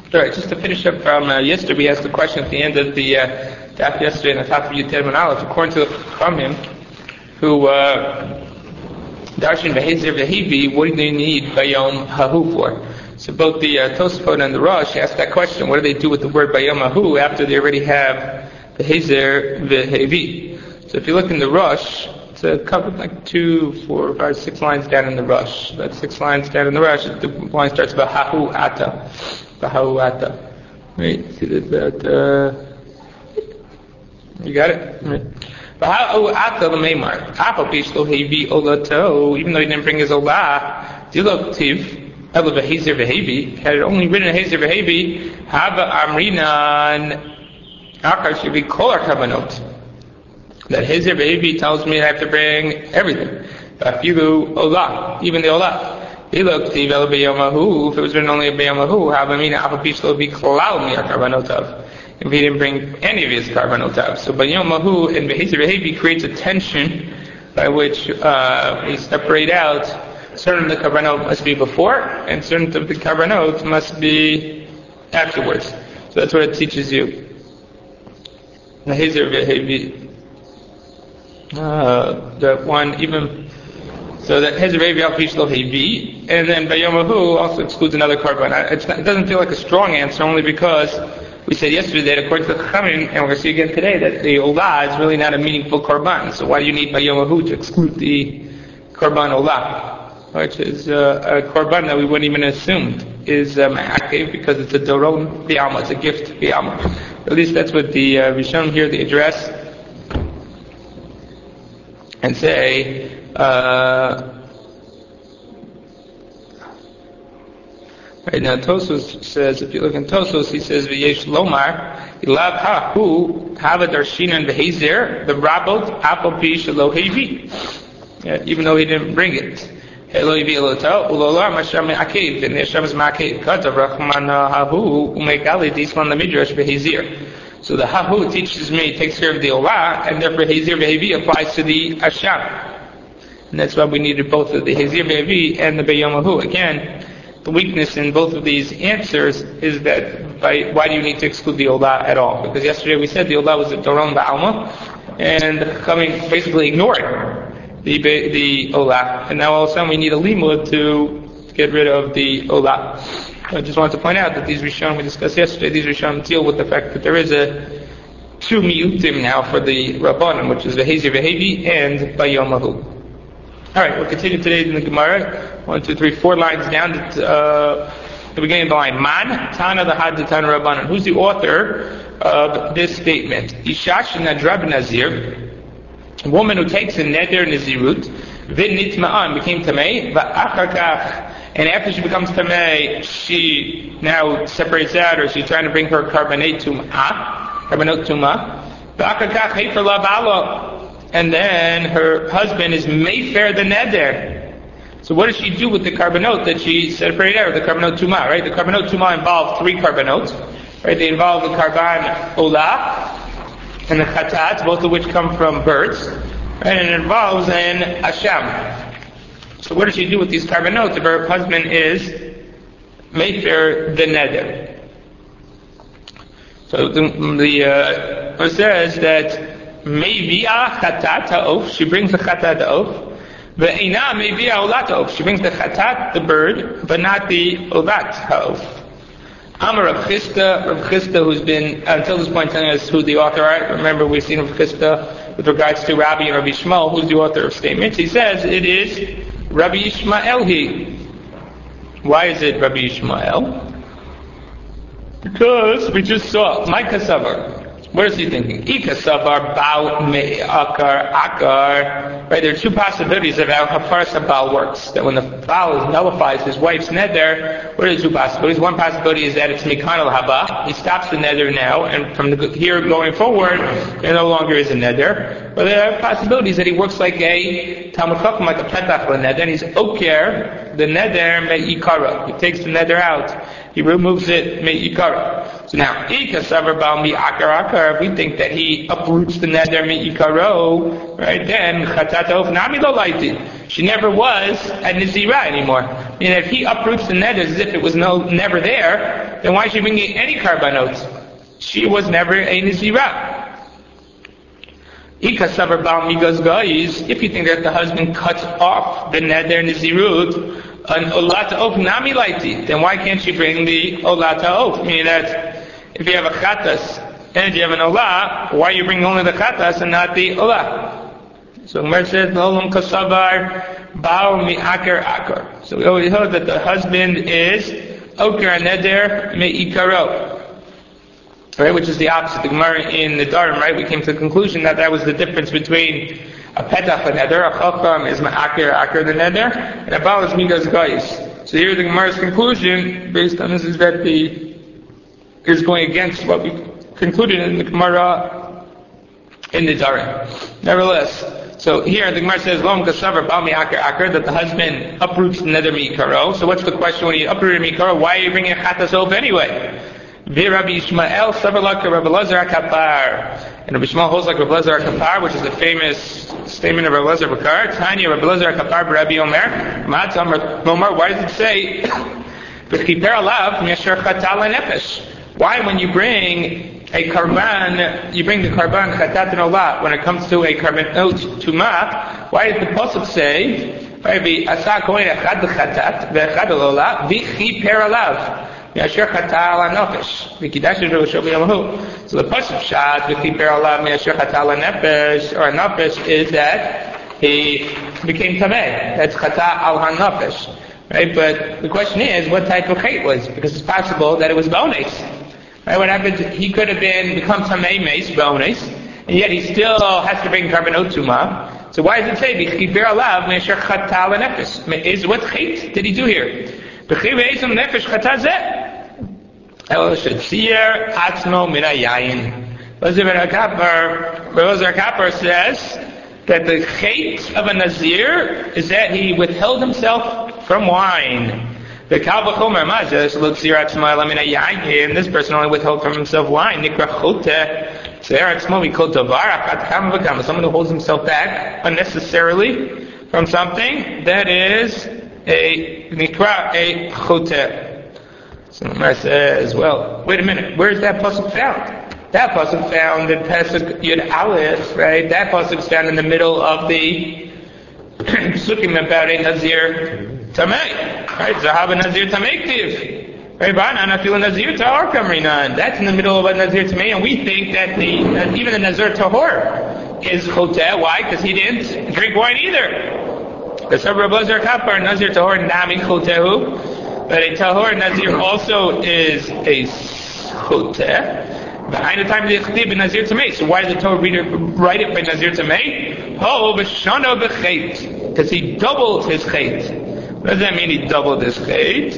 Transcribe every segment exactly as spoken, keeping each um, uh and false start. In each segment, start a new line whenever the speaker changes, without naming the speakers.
All right, just to finish up from uh, yesterday, we asked the question at the end of the uh, daf yesterday in the top of Yuter and Aleph. According to the Chachamim, who uh, Darshan Behezer Vehivi, what do you need Bayom Hahu for? So both the uh, Tosafot and the Rosh asked that question. What do they do with the word Bayom Hahu after they already have Behezer Vehivi? So if you look in the Rosh, it's a couple, like two, four, five, six lines down in the Rosh. About six lines down in the Rosh, the line starts about Hahu Ata. Bahahu Ata. Right? See that? Uh, you got it? Right. Bahahu Ata l'meimar. Apo pishlo hevi olato. Even though he didn't bring his olah, diloktiv ela v'hezer v'hevi. Had it only written hezer v'hevi, hava amrinan akar should be kol kavanot. That hezer v'hevi tells me I have to bring everything. Bafilu olah, even the olah. If it was written only a B'Yamahu, if he didn't bring any of his Karvanotav. So B'Yamahu and Behezer Vehevi creates a tension by which uh, we separate out certain of the Karvanot must be before and certain of the Karvanot must be afterwards. So that's what it teaches you. Behezer Vehevi. Uh, that one even. So that Hezer Vehevi al Pishlo Hevi, and then Bayomahu also excludes another carbon. It doesn't feel like a strong answer, only because we said yesterday that according to the Chachamim, and we're going to see again today, that the Olah is really not a meaningful carbon. So why do you need Bayomahu to exclude the carbon Olah, which is uh, a carbon that we wouldn't even assume is um, active because it's a Doron B'Alma, it's a gift B'Alma. At least that's what the uh, Rishon here, the address, and say. Uh, right now, Tosos says, if you look in Tosos, he says, "V'yesh lomar ilav hahu hava darshinan v'hezer the rabot apel pi shelo hevi." Even though he didn't bring it, Elo hevi eloto ulolar masham akev and Hashem is ma'akev katav rachman hahu umegali disman lemidrash v'hezer. So the hahu teaches me, takes care of the olah, and therefore hezer v'hevi applies to the asham. And that's why we needed both of the Hezer Ve'avi and the Beyomahu. Again, the weakness in both of these answers is that by, why do you need to exclude the Olah at all? Because yesterday we said the Olah was a Doron Ba'alma, and coming basically ignoring the the Olah. And now all of a sudden we need a Limud to get rid of the Olah. I just wanted to point out that these Rishon we discussed yesterday, these Rishon deal with the fact that there is a two miyutim now for the Rabbanim, which is the Hezer Ve'avi and Bayomahu. All right, we'll continue today in the Gemara. One, two, three, four lines down to uh, the beginning of the line. Man Tana the Had Tana Rabbanan. Who's the author of this statement? Ishash Nadrab Nazir, a woman who takes a neder Nazirut, Vin Nitma'an became Tamei, Va'achakach, and after she becomes Tamei, she now separates out, or she's trying to bring her Karbanate Tum'ah, Karbanot Tum'ah, Va'achakach Hefer La Ba'alo. And then her husband is Mayfair the Neder. So what does she do with the carbonot that she separated out, the carbonot Tumah, right? The carbonot Tumah involved three carbonots, right? They involve the karban Olah and the Chatat, both of which come from birds, right? And it involves an Asham. So what does she do with these carbonots if her husband is Mayfair the Neder? So the, the uh, it says that Maybe a chatat ha'of, she brings the chatat ha'of. Ve'ina maybe a olat ha'of, she brings the chatat, the bird, but not the olat ha'of. Amar Rav Chisda, Rav Chisda, who's been until this point telling us who the author are. Remember, we've seen Rav Chisda with regards to Rabbi and Rabbi Shmuel, who's the author of statements. He says it is Rabbi Yishmael. He. Why is it Rabbi Yishmael? Because we just saw Micah Savar. What is he thinking? Ikasavar Baal Me Akar Akar. Right, there are two possibilities of how Haparsa Baal works. That when the Baal nullifies his wife's neder, what are the two possibilities? One possibility is that it's Mikanal Haba. He stops the neder now, and from the, here going forward, there no longer is a neder. But there are possibilities that he works like a Talmud Chacham, like a Petach neder, and he's Oker, the neder Me'ikara. He takes the neder out. He removes it Me'ikara. So now, Ikasavar Baal Mi Akar Akar, if we think that he uproots the neder Me'ikaro, right, then Chatat Of Nami Lo Laiti. She never was a Nizira anymore. I mean, if he uproots the neder as if it was no never there, then why is she bringing any karbanot? She was never a Nazirah. If you think that the husband cuts off the neder Nazirut, an olata of nami laiti, then why can't you bring the olata of? Meaning that if you have a chatas and you have an olah, why are you bringing only the chatas and not the olah? So Gemara says, "Olam kasavar bao mi akar akar." So we always heard that the husband is okar neder meikaro. Right, which is the opposite. The Gemara in the Dharam, right, we came to the conclusion that that was the difference between a petach and neder, a chacham is ma'akir, akir the neder, and a baal is midas gais. So here the Gemara's conclusion, based on this, is that the is going against what we concluded in the Gemara in the Dharam. Nevertheless, so here the Gemara says, Lom kasavar baal mi'akir akir, that the husband uproots the neder mi'ikaro. So what's the question when you uproot mi'ikaro? Why are you bringing a chatas over anyway? Rabbi Ishmael savar like Rabbi Lazar HaKapar, and Rabbi Ishmael holds like Rabbi Lazar HaKapar, which is the famous statement of Rabbi Lazar HaKapar. Tanya Rabbi Lazar HaKapar, Rabbi Omer, Matam Omer. Why does it say B'chiper alav mi'asher chatal nefesh? Why, when you bring a karban, you bring the karban chatat and olah, when it comes to a karban tumah, why does the pasuk say Rabbi Asa Kohen echad chatat ve'echad olah v'chiper alav? So the pasuk shad v'chiper alav me'asher chatal nefesh or nefesh is that he became tameh. That's chata al hanefesh, right? But the question is, what type of chait was? Because it's possible that it was bones. Right? What happens? He could have been become tameh meis bones, and yet he still has to bring karbanot tumah. So why does it say v'chiper alav me'asher chatal nefesh? Is what chait did he do here? B'chiv eizom nefesh chata zeh. El shetzir atzmo min hayayin. Elazar HaKapar says that the chait of a nazir is that he withheld himself from wine. The kal v'chomer mazeh shetzir atzmo ela min hayayin. This person only withheld from himself wine. Nikra choteh. Tzir atzmo mikol tavar achat kam v'kam. Someone who holds himself back unnecessarily from something that is a nikra a choteh. So the Gemara says, well, wait a minute, where's that pasuk found? That pasuk found in Pesach Yud Aleph, right? That pasuk is found in the middle of the psukim about a Nazir Tamei, right? Zahab Nazir Tamei Ktiv. Right? Ba'ana feel Nazir Tahor Kamrinan. That's in the middle of a Nazir Tamei, and we think that the that even the Nazir Tahor is Choteh. Why? Because he didn't drink wine either. Because Rabbi Lazar HaKapar Nazir Tahor Nami Chotehu. But a tahor nazir also is a choteh. Behind the time of the ch'tib in nazir tamei. So why does the Torah reader write it by nazir tamei? Oh, b'shano b'chait, because he doubled his chait. What does that mean? He doubled his chait.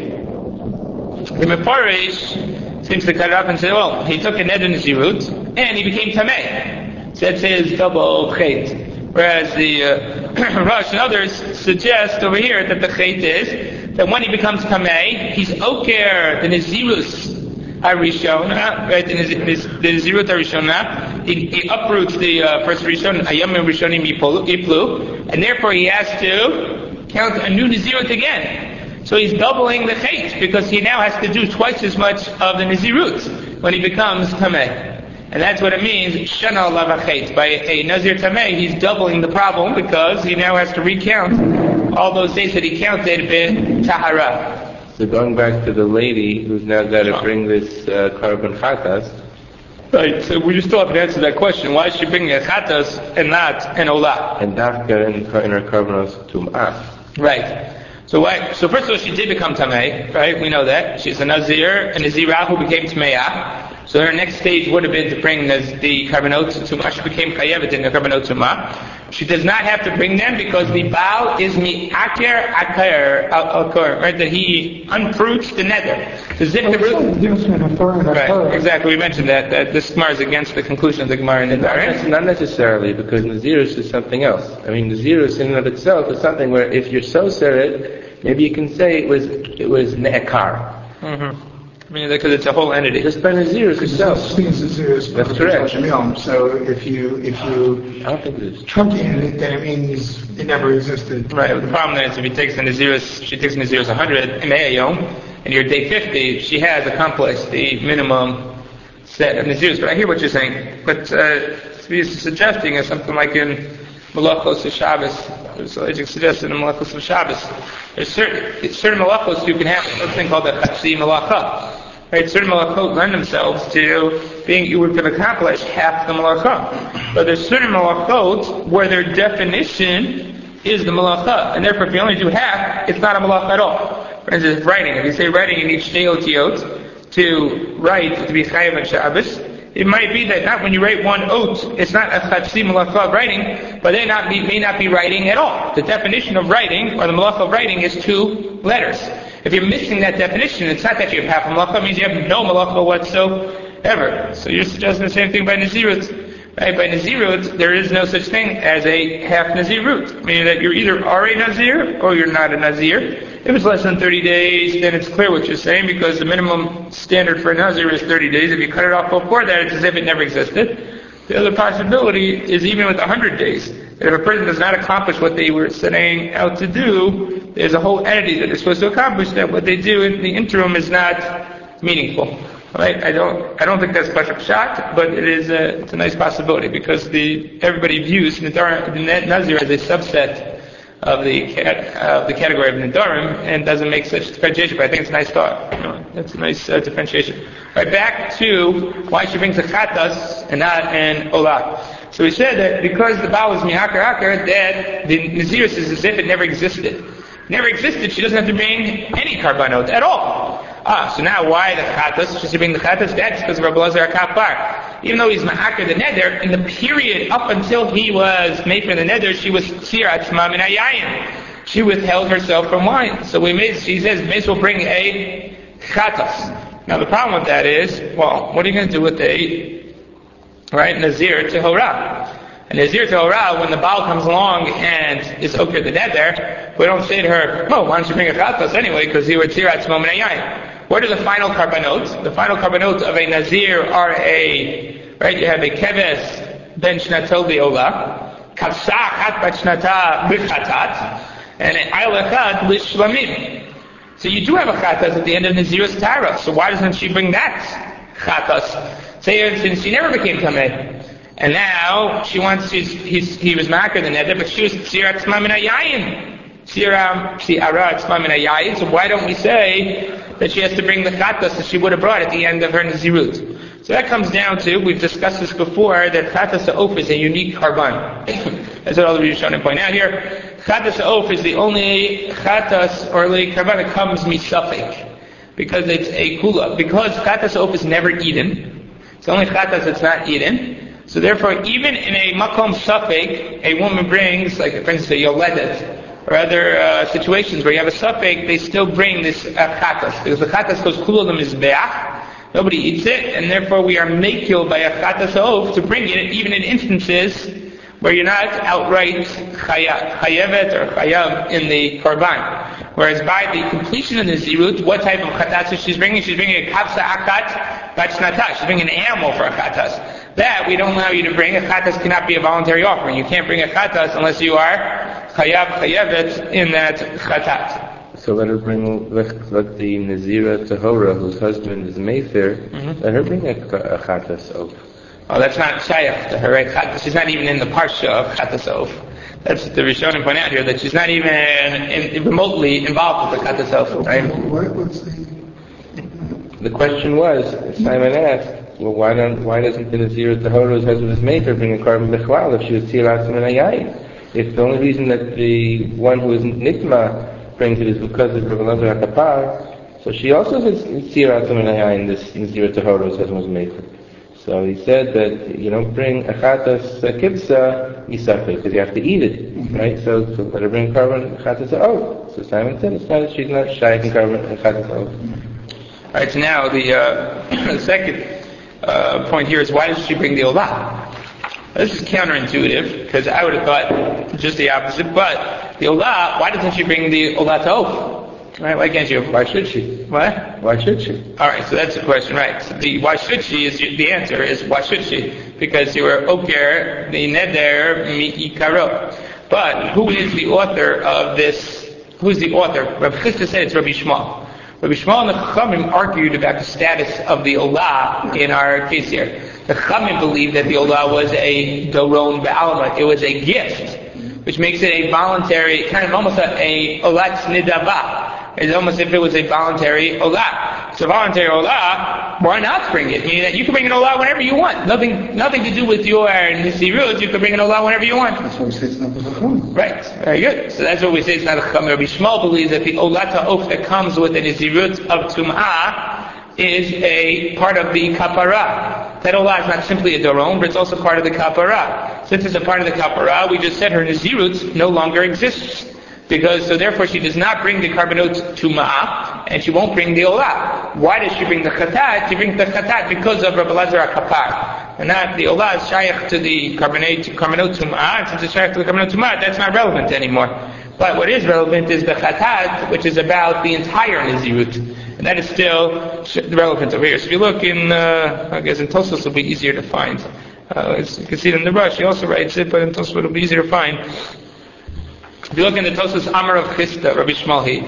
The Meparish seems to cut it up and say, well, he took a neder nazirut and he became tamei. So that's his double chait. Whereas the uh, Rosh and others suggest over here that the chait is that when he becomes tamei, he's oker the nazirus harishona, right? The nazirut harishona. He, he uproots the uh, first rishon, ayamim rishonim iplu, and therefore he has to count a new nazirut again. So he's doubling the chait because he now has to do twice as much of the nazirut when he becomes tamei. And that's what it means, shana alav hachait. By a nazir tamei, he's doubling the problem because he now has to recount all those days that he counted bin tahara.
So going back to the lady who's now got to bring this uh, karban chatas.
Right, so we still have to answer that question. Why is she bringing a chatas and not an olah?
And dafka in, in her karbanos tum'ah.
Right. So why? So first of all, she did become tamei, right? We know that. She's a nazir, a nazirah who became tameah. So her next stage would have been to bring the, the karbanot tumah. She became chayevet in the karbanot tumah. She does not have to bring them because the baal is mi'aker akar, akar, right? That he unfruits the nether. The zip the root. Right, exactly. We mentioned that, that this Gemara is against the conclusion of the Gemara in the Dharam.
Not necessarily, because Nazirus is something else. I mean, Nazirus in and of itself is something where if you're so serid, maybe you can say it was, it was ne'ekar.
Mm-hmm. I mean, because it's a whole entity.
Just by Nazirus itself.
That's
correct.
So if you if you
I don't think it is.
truncate it, then it means it never existed.
Right. But the problem is if he takes the Nazirus, she takes the Nazirus one hundred in Yom, and you're day fifty, she has accomplished the minimum set of Nazirus. But I hear what you're saying. But uh, what he's suggesting is something like in Malachos of Shabbos. So as you suggested in Malachos of Shabbos, there's certain certain Malachos you can have something called a Chatzi Malacha. Right, certain malachot lend themselves to being you can accomplish half the malacha, but there's certain malachot where their definition is the malacha, and therefore if you only do half, it's not a malacha at all. For instance, writing. If you say writing, you need shtei otiot to write to be chayav on Shabbos. It might be that not when you write one oat, it's not a chatzi malacha of writing, but they not be, may not be writing at all. The definition of writing or the malacha of writing is two letters. If you're missing that definition, it's not that you have half a malacha, it means you have no malacha whatsoever. So you're suggesting the same thing by Nazirut. Right? By Nazirut, there is no such thing as a half Nazirut, meaning that you're either are a Nazir or you're not a Nazir. If it's less than thirty days, then it's clear what you're saying, because the minimum standard for a Nazir is thirty days. If you cut it off before that, it's as if it never existed. The other possibility is even with one hundred days. That if a person does not accomplish what they were setting out to do, there's a whole entity that they're supposed to accomplish, that what they do in the interim is not meaningful. Right? I don't, I don't think that's much of a shot, but it is a, it's a nice possibility, because the, everybody views Nadar, the Nazir as a subset of the, uh, the category of Nadarim, and doesn't make such differentiation, but I think it's a nice thought. You know, that's a nice uh, differentiation. Right, back to why she brings a chatas and not an olah. So we said that because the Baal is mihakar hakar, that the Nazirus is as if it never existed. Never existed, she doesn't have to bring any karbanot at all. Ah, so now why the chatas? She should bring the chatas? That's because of Rabbi Elazar HaKafar. Even though he's ma'akar the neder, in the period up until he was made for the neder, she was tzir atzma min hayayin. She withheld herself from wine. So we made, she says, may as well bring a chatas. Now the problem with that is, well, what are you going to do with a, right, Nazir Tehorah? A Nazir Tehorah, when the Baal comes along and is okay the neder, we don't say to her, oh, why don't you bring a chatas anyway, because you were tzir atzma min hayayin. What are the final karbanot? The final karbanot of a Nazir are a, right, you have a keves ben shnato li'olah, kavsah chat bat shnata b'chatat, and an aylechat l'shlamim. So you do have a chatas at the end of Nazir's Tara, so why doesn't she bring that chatas? Say, since she never became tameh, and now she wants, she's, he's, he was makar the neder, but she was tzir atzma min hayayin. So why don't we say that she has to bring the chatas that she would have brought at the end of her Nazirut? So that comes down to, we've discussed this before, that chatas ha'of is a unique karban. That's what all the Rishonim point out here. Chatas ha'of is the only chatas or the karban that comes misafik, because it's a kula. Because chatas ha'of is never eaten, it's the only chatas that's not eaten. So therefore, even in a makom safek, a woman brings, like for instance, a yoledet, or other uh, situations where you have a suffix, they still bring this uh, chatas, because the chatas goes kula the mizbeach, nobody eats it, and therefore we are makil by a chatas ha'of to bring it, even in instances where you're not outright chayevet or chayav in the korban. Whereas by the completion of the zirut, what type of chatas is she's bringing? She's bringing a kavsa akat bachnata. She's bringing an animal for a chatas. That we don't allow you to bring. A chatas cannot be a voluntary offering. You can't bring a chatas unless you are chayav chayevet in that chatat.
So let her bring, let, let the Nazira Tehorah, whose husband is Mayfair, mm-hmm. let her bring a, a chatas oath.
Oh, that's not shayach to her, right? She's not even in the parsha of chatas oath. That's what the Rishonim point out here, that she's not even in, remotely involved with the chatas oath. Right?
What, what's the...
The question was, Simon asked, well, why don't, why doesn't the Nazira Tehorah, whose husband is Mayfair, bring a carbon bechwal if she was tzir atzma min hayayin? If the only reason that the one who is nitma brings it is because of Rabbi Elazar HaKafar, so she also says tzir atzma min hayayin, this Nazira Tehorah, whose husband was Mayfair. So he said that you don't bring a chatas kibsa isafek, because you have to eat it, right? So, so let her bring carbon chatas oath. So Simon said it's not that she's not shaykh in carbon chatas oath.
All right. So now the, uh, the second uh, point here is, why does she bring the olah? This is counterintuitive, because I would have thought just the opposite. But the olah, why doesn't she bring the olah to oath? Right? Why can't you?
Why should she?
What?
Why should she?
All right, so that's the question, right? So the why should she is the answer is why should she? Because you were oker the neder mi'ikaro. But who is the author of this? Who's the author? Rabbi Chisda said it's Rabbi Shmuel. Rabbi Shmuel and the Chachamim argued about the status of the Olah in our case here. The Chachamim believed that the Olah was a doron ba'alma. It was a gift, which makes it a voluntary, kind of almost a, a Olat nidava. It's almost if it was a voluntary Olah. It's a voluntary Olah, why not bring it? Meaning that you can bring an Olah whenever you want. Nothing nothing to do with your Nisirut, you can bring an Olah whenever you want.
That's why we say it's not the Chacham.
Right, very good. So that's what we say it's not a Chacham. Rabbi Shmuel believes that the Olat ha'of that comes with the Nisirut of Tum'ah is a part of the Kapara. That Olah is not simply a Doron, but it's also part of the Kapara. Since it's a part of the Kapara, we just said her Nisirut no longer exists. Because, so therefore she does not bring the Karbanot to Ma'ah, and she won't bring the Olah. Why does she bring the Chatat? She brings the Chatat because of Rabbi Lazar HaKapar. And not, the Olah is Shaykh to the Karbanot to Ma'ah, and since it's Shaykh to the Karbanot to Ma'ah, that's not relevant anymore. But what is relevant is the Chatat, which is about the entire Nizirut. And that is still relevant over here. So if you look in, uh, I guess in Tosfos it'll be easier to find. Uh, you can see it in the brush, he also writes it, but in Tosfos it'll be easier to find. If you look in the Tosfos Amar of Chisda, Rabbi Shmuel he,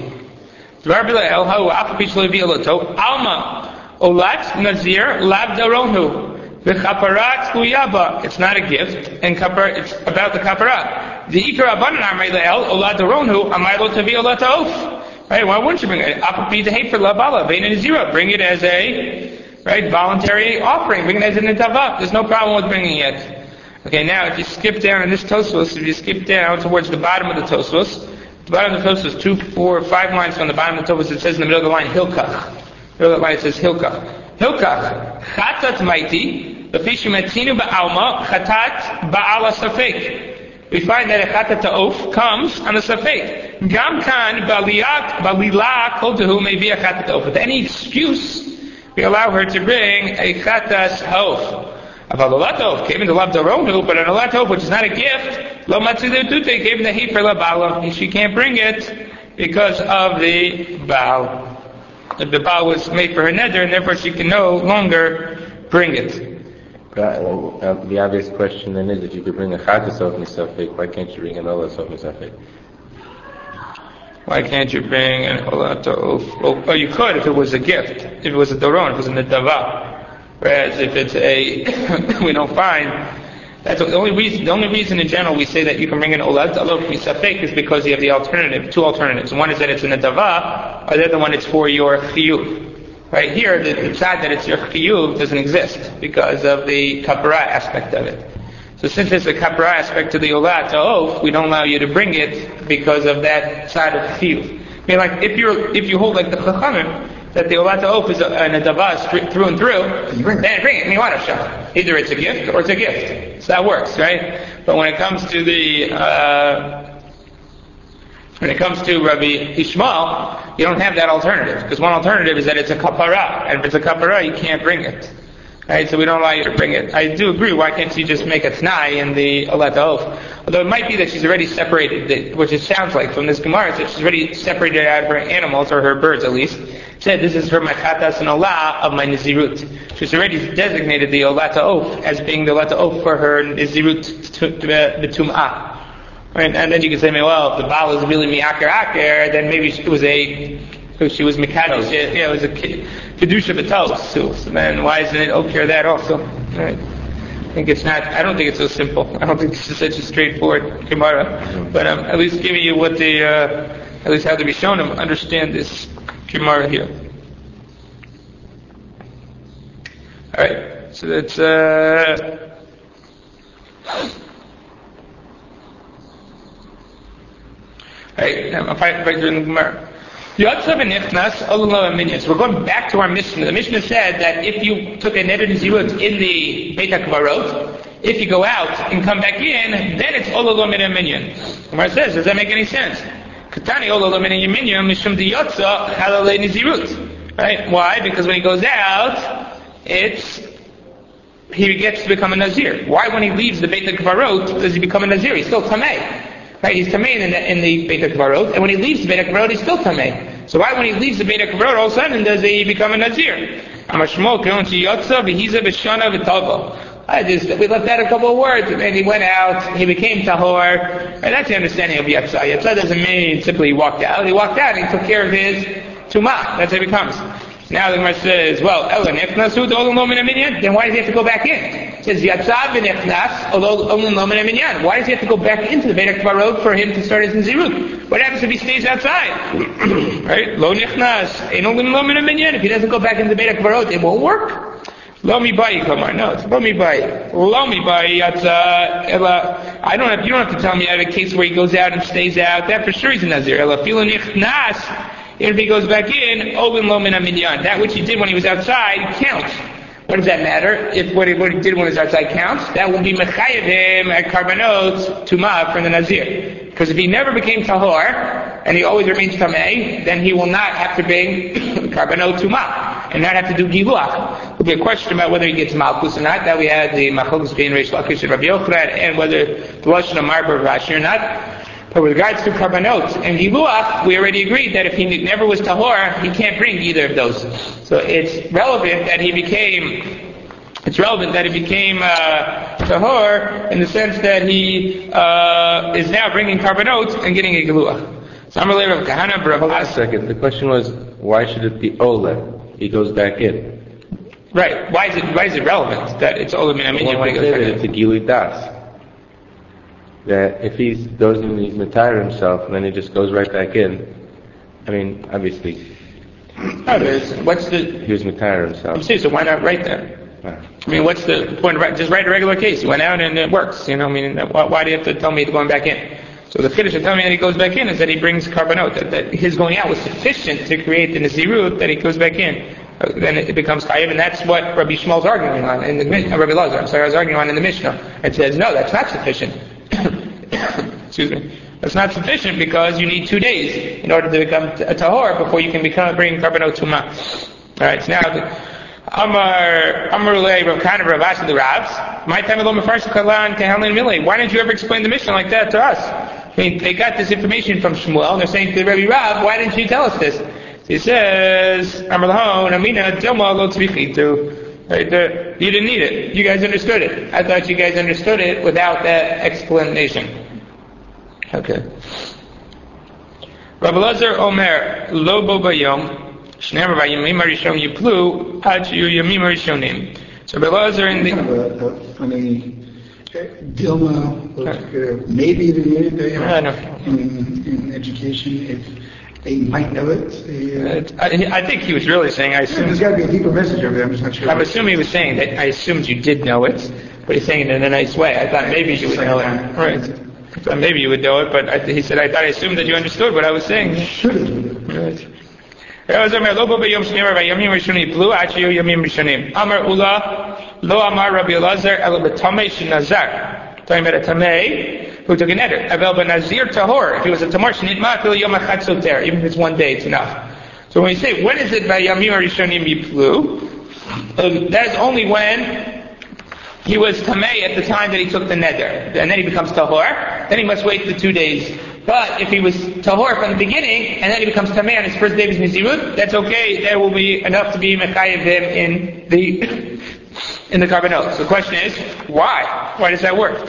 Alma Olat Nazir Lab Daronhu V'Chaparat Kuyaba. It's not a gift, and kapar, it's about the kapara. The Ikar Abanan Amar Le'el Olat Daronhu Amar Lo Tavi Olat Ha'of. Right? Why wouldn't you bring it? Apapi Tehei for Labala Vein and Zira. Bring it as a right voluntary offering. Bring it as an netava. There's no problem with bringing it. Okay, now if you skip down in this Tosfos, if you skip down towards the bottom of the Tosfos, the bottom of the Tosfos, two, four, five lines from the bottom of the Tosfos, it says in the middle of the line, Hilkach. The middle of the line it says Hilkach. Hilkach, Chatat Maiti, B'fish Metzinu Ba'alma, Chatat Ba'ala Safek. We find that a Chatat Ta'of comes on the Safek. Gam Kan Ba'liat, Ba'lila, Koltahu may be a Chatat Ta'of. With any excuse, we allow her to bring a Chatat Ta'of. About the Latov, came in the Lav Daronhu, but an Latov, which is not a gift, Lo Matzilu Tute, gave him the Hefer La Bala. She can't bring it because of the Baal. The Baal was made for her neder, and therefore she can no longer bring it.
But, uh, the obvious question then is, if you could bring a Chatas of Misafik, why can't you bring an Olas of Misafik?
Why can't you bring an Olatov? Well, oh, you could if it was a gift, if it was a Doron, if it was a Nedava. Whereas if it's a, we don't find, that's the only reason, the only reason in general we say that you can bring an Olat Alof Misafek is because you have the alternative, two alternatives. One is that it's a Nedava, or the other one it's for your Chiyuv. Right here, the, the tzad that it's your Chiyuv doesn't exist because of the Kapara aspect of it. So since there's a Kapara aspect to the Olat Alof, we don't allow you to bring it because of that tzad of Chiyuv. I mean, like, if you're, if you hold like the Chachamim, that the Olat Ha'of is a, a Nedava through and through,
bring
then bring it. Miwara. Either it's a gift or it's a gift. So that works, right? But when it comes to the, uh, when it comes to Rabbi Ishmael, you don't have that alternative. Because one alternative is that it's a kapara. And if it's a kapara, you can't bring it. Right? So we don't allow you to bring it. I do agree, why can't she just make a t'nai in the Olat Ha'of? Although it might be that she's already separated, which it sounds like from this Gemara, that she's already separated out her animals, or her birds at least. Said this is her machatas and olah of my nizirut. She's already designated the Olat Ha'of as being the Olat Ha'of for her nizirut the tum'ah. Right? And then you can say, well, if the Baal is really mi'aker aker, then maybe it was a, she was mekadosh, yeah, it was a kedusha b'tos. So then why isn't it okay that also? Right? I think it's not, I don't think it's so simple. I don't think this is such a straightforward Gemara. But um, at least giving you what the, uh, at least how to be shown them, understand this Gemara here. Alright, so that's, uh, alright, now I'm fighting right during the Gemara. Yotzav and Nichnas, Allah minions. We're going back to our Mishnah. The Mishnah said that if you took a neder nizirut in the Beit HaKvarot, if you go out and come back in, then it's Allah minyan. Gemara says, does that make any sense? Katani Allah minyan mishum di yotza halalei nizirut. Right? Why? Because when he goes out, it's he gets to become a Nazir. Why, when he leaves the Beit HaKvarot, does he become a Nazir? He's still Tamei. Right, he's Tamei in the, in the Beit HaKvarot, and when he leaves the Beit HaKvarot, he's still Tamei. So why, when he leaves the Beit HaKavarot, all of a sudden does he become a Nazir? Amar Shmuel, Keon Sheyotza, V'hiza B'shana V'tava. I just, we left out a couple of words, and then he went out, he became tahor, and that's the understanding of Yatza. Yatza doesn't mean simply he walked out. He walked out and he took care of his tumah. That's how he becomes. Now the Gemara says, well, then why does he have to go back in? It says, Yatza v'nechnas, why does he have to go back into the Beit HaKavarot for him to start his Nazirut? What happens if he stays outside? Right? Lo nechnas, if he doesn't go back into the Beit HaKavarot, it won't work. Lo mi bayi, Kamar. No, it's lo mi bayi. Lo mi bayi, Yatza, Ela. I don't have, you don't have to tell me I have a case where he goes out and stays out. That for sure he's a Nazir. Ela filo nichnas. If he goes back in, Ovin lo min minyan. That which he did when he was outside counts. What does that matter? If what he, what he did when he was outside counts, that will be mechayev him at karbanot tumah from the Nazir. Because if he never became tahor, and he always remains tamei, then he will not have to bring karbanot tumah, and not have to do giluach. There'll be a question about whether he gets malchus or not. That we had the machlokes between Reish Lakish and Rabbi Yochanan, and whether the lashon of Marbar Rashi or not. But with regards to karbanot and giluach, we already agreed that if he never was tahor, he can't bring either of those. So it's relevant that he became, it's relevant that he became uh, tahor in the sense that he uh, is now bringing karbanot and getting a giluach. So I'm related of Kahana.
Hold on a second. The question was, why should it be ola? He goes back in.
Right. Why is it? Why is it relevant that it's ola min aminyan when he goes back in?
It's a gilui das. That if he goes in and he's matayr himself and then he just goes right back in, I mean, obviously,
oh, what's the?
He was matayr himself.
I'm serious. So why not write that?
Wow.
I mean, what's the point? Of, just write a regular case. He went out and it works. You know, I mean, why, why do you have to tell me he's going back in? So the Kiddush of telling me that he goes back in is that he brings karbanot. That, that his going out was sufficient to create the Nazirut that he goes back in. Uh, then it, it becomes chayiv, and that's what Rabbi Shmuel's arguing on in the uh, Rabbi Lazar. I'm sorry, I was arguing on in the Mishnah. It says no, that's not sufficient. Excuse me. That's not sufficient because you need two days in order to become a tahor before you can become bring karbanot tumah. All right. So now, Amar Amar Lei Rav Kana Rav Ashi the Ravs. My time alone Mefarsh Kalan Kehalin Milei. Why didn't you ever explain the Mishnah like that to us? I mean, they got this information from Shmuel, and they're saying to the Rabbi Rav, why didn't you tell us this? So he says, Amar Lahon Amina Dilma Lo Tzvichitu. Right there, you didn't need it. You guys understood it. I thought you guys understood it without that explanation. Okay. Rabbi Lazar Omer Lo Bo Bayom. So Rabbi Lazar in the
kind of a, a funny Dilma, maybe even needed it in, in education if they might know it. They, uh,
I, I think he was really saying, I assume.
There's got to be a deeper message over there, I'm just not sure.
I'm assuming he was saying that I assumed you did know it, but he's saying it in a nice way. I thought maybe you would know it. Right. I thought maybe you would know it, but I, he said, I thought I assumed that you understood what I was saying.
Should have.
Right. Amar Ula, Lo Amar Rabbi Elazar, El B'Tamei Shenazar. Talking about a Tamei who took an eder. Avel B'Nazir Tahor. If he was a Tamar Shenitma, Fil Yom Achad Soter. Even if it's one day, it's enough. So when we say, when is it by Yamim Rishonim Yiplu? That is only when he was Tamei at the time that he took the neder. And then he becomes Tahor. Then he must wait the two days. But if he was tahor from the beginning, and then he becomes tamei on his first day of his nizirut, that's okay. That will be enough to be mechayev him in the in the karbanot. So the question is, why? Why does that work?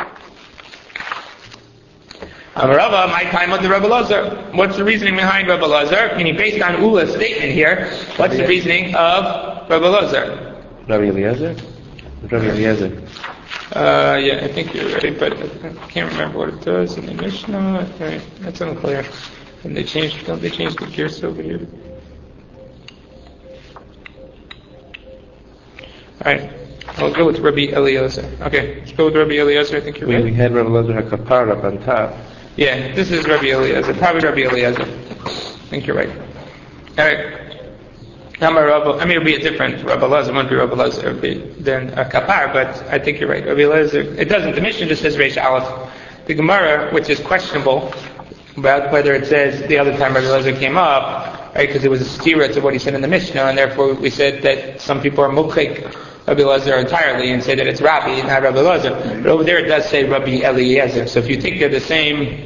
Amarava, my time with the Rabbi Lazar. What's the reasoning behind Rabbi Lazar? Meaning, based on Ula's statement here, what's the reasoning of Rabbi Lazar?
Rabbi Eliezer? Rabbi Eliezer.
Uh, yeah, I think you're right, but I can't remember what it does in the Mishnah. Right, that's unclear. And they changed, don't they change the gears over here? Alright, I'll go with Rabbi Eliezer. Okay, let's go with Rabbi Eliezer, I think you're
we,
right.
We had Rabbi Eliezer HaKapar up on top.
Yeah, this is Rabbi Eliezer, probably Rabbi Eliezer. I think you're right. Alright. I mean, it'll be a different Rabbi Elazar. It won't be Rabbi Elazar than a kapar, but I think you're right. Rabbi Elazar, it doesn't. The Mishnah just says Reish Aleph. The Gemara, which is questionable about whether it says the other time Rabbi Elazar came up, right? Because it was a stira to what he said in the Mishnah, and therefore we said that some people are mukhik Rabbi Elazar entirely and say that it's Rabbi and not Rabbi Elazar. But over there it does say Rabbi Eliezer. So if you think they're the same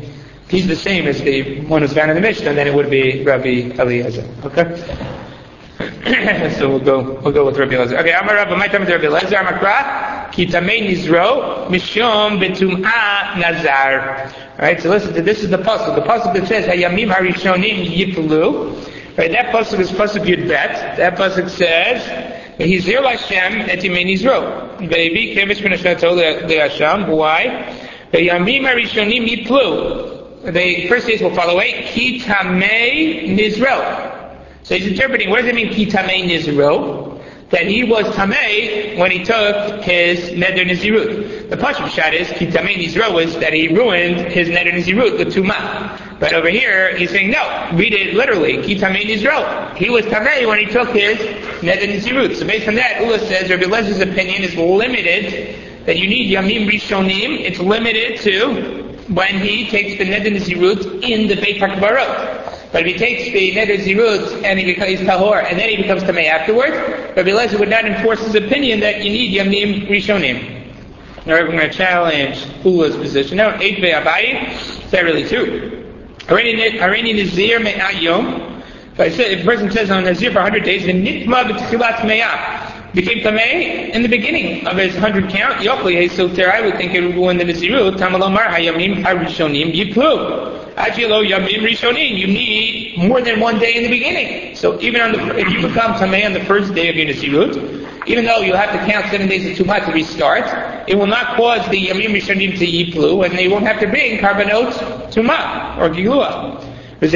he's the same as the one who's found in the Mishnah, then it would be Rabbi Eliezer. Okay? So we'll go we'll go with Rabbi Eliezer. Okay, Amar Rabbi, my time with Rabbi Eliezer, Amakra, Ki Tamei Nizro, Mishum Betum'a Nazar. Alright, so listen to this is the pasuk. The pasuk that says, Hayamim Harishonim Yiplu. Right, that pasuk is pasuk Yud Bet. That pasuk says, Hizir Lashem et Tamei Nizro. Baby, Kevish Benashato LeHashem. Why? Hayamim Harishonim Yiplu. The first days will fall away. Ki Tamei Nizro. So he's interpreting, what does it mean, Ki Tamei Nizro? That he was Tamei when he took his Neder Nizirut. The Pashut Shad is, Ki Tamei Nizro was that he ruined his Neder Nizirut with Tumah. But over here, he's saying, no, read it literally, Ki Tamei Nizro. He was Tamei when he took his Neder Nizirut. So based on that, Ula says, Rabbi Eliezer opinion is limited, that you need Yamim Rishonim, it's limited to when he takes the Neder Nizirut in the Beit HaKbarot. But if he takes the Neder Zirut and he becomes Tahor and then he becomes Tamei afterwards, Rabbi Eliezer would not enforce his opinion that you need Yamim Rishonim. Now we're going to challenge Ula's position. Now, Eight Ve'abayi, is that really true? Hareini Nazir Me'ayom. If I say, if a person says on Nazir for one hundred days, then Nitma B'tchilat Me'ah, became Tamei in the beginning of his one hundred count, Yokli Hesoter, I would think it would go in the Nazirut, Tamalomar Hayamim Harishonim Yiplu. Ajilo Yamim Rishonim, you need more than one day in the beginning. So even on the, if you become Tamei on the first day of your Nazirut, even though you'll have to count seven days of Tumah to restart, it will not cause the Yamim Rishonim to Yiplu, and they won't have to bring Karbanot Tumah or Gilua. If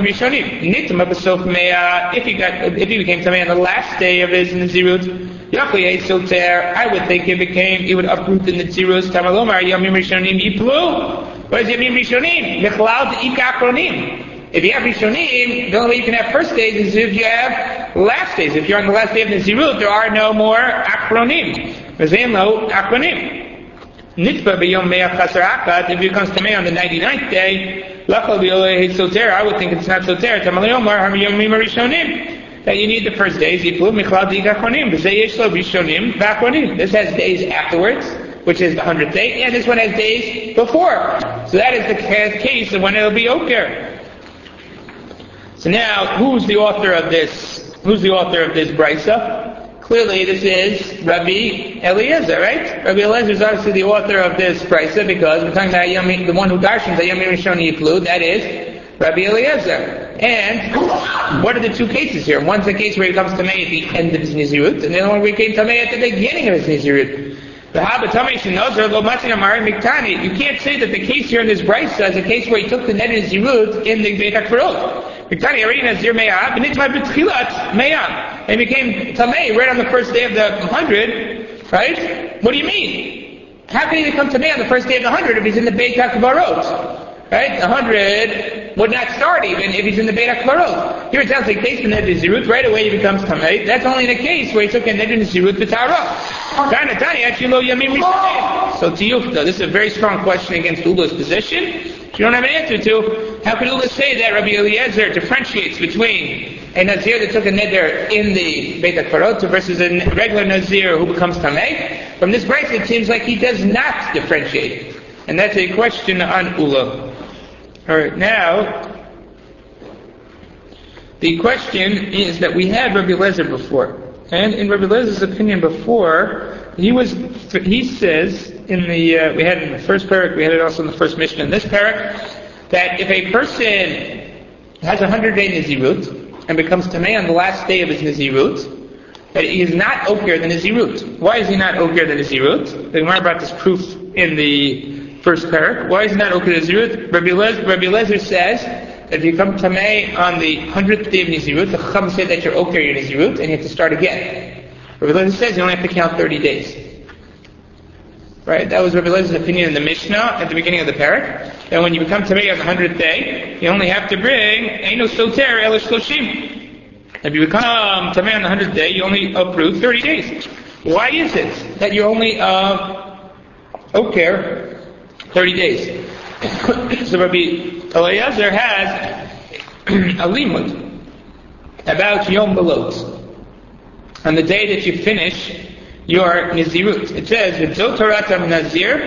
he got, if he became Tamei on the last day of his Nazirut, I would think it became, he would uproot the Nazirut. Tamalomar Yamim Rishonim Yiplu. What is Yamim Rishonim? Mechlal De'ik Achronim. If you have Rishonim, the only way you can have first days is if you have last days. If you're on the last day of Nazirut, there are no more Achronim. V'zein lo Achronim. Nitba b'yom me'ach chasar akat. If it comes to me on the ninety-ninth day, lachal b'yolei soter, I would think it's not soter. Tamalomar Yamim Rishonim. That you need the first days. Yiplu Mechlal De'ik Achronim. V'zei yesh lo Rishonim v'Achronim. This has days afterwards, which is the hundredth day, and this one has days before. So that is the case of when it will be Oker. So now, who's the author of this? Who's the author of this Brisa? Clearly, this is Rabbi Eliezer, right? Rabbi Eliezer is obviously the author of this Brisa because we're talking about Yami, the one who darshans Yamim Rishoni Yiplu. That is Rabbi Eliezer. And what are the two cases here? One's the case where he comes to Tamei at the end of his Nizirut, and the other one where he came to Tamei at the beginning of his Nizirut. You can't say that the case here in this Brisa is a case where he took the Neder Nizirut in the Beit HaKbarot. And became Tamei right on the first day of the hundred, right? What do you mean? How can he become Tamei on the first day of the hundred if he's in the Beit HaKbarot? Right? The hundred would not start even if he's in the Beit HaKbarot. Here it sounds like based on Neder Nizirut, right away he becomes Tamei. That's only in a case where he took a Neder Nizirut B'Tara. So to you, this is a very strong question against Ula's position. You don't have an answer to. How can Ula say that Rabbi Eliezer differentiates between a Nazir that took a Neder in the Beit HaKbarot versus a regular Nazir who becomes Tamei? From this Brisa, it seems like he does not differentiate. And that's a question on Ula. Alright, now, the question is that we had Rabbi Eliezer before. And in Rabbi Eliezer opinion before, he was, he says in the, uh, we had in the first parak, we had it also in the first Mishnah in this parak, that if a person has a hundred day Nizirut and becomes Tamei on the last day of his Nizirut, that he is not Oker the Nizirut. Why is he not Oker the Nizirut? The Gemara brought this proof in the first parak. Why is he not Oker the Nizirut? Rabbi Eliezer, Rabbi Eliezer says that if you come Tamei on the hundredth day of Nizirut, the Chacham said that you're Oker your Nizirut and you have to start again. Rabbi Eliezer says you only have to count thirty days. Right? That was Rabbi Eliezer opinion in the Mishnah at the beginning of the parak. And when you become Tamei on the hundredth day, you only have to bring Eino Soter El Shloshim. If you become Tamei on the hundredth day, you only uproot thirty days. Why is it that you only uh, Oker thirty days? So Rabbi Eliezer has a limud about Yom Belot. On the day that you finish your Nizirut. It says, V'zo Toratam Nazir,